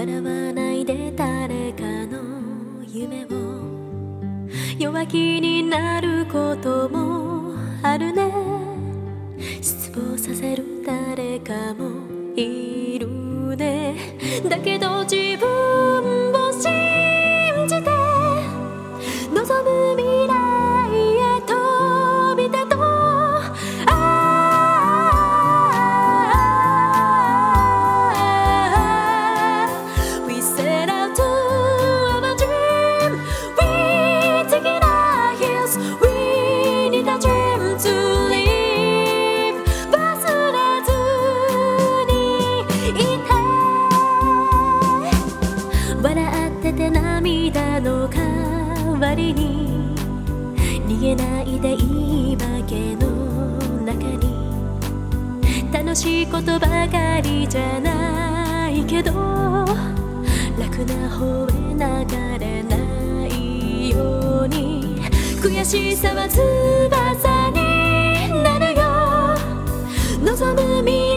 笑わないで誰かの夢を弱気になることもあるね。失望させる誰かもいるね。だけど自分を信じて望む未来へ飛び出と涙の代わりに逃げないで言い訳の中に楽しいことばかりじゃないけど楽な方へ流れないように悔しさは翼になるよ。望む未来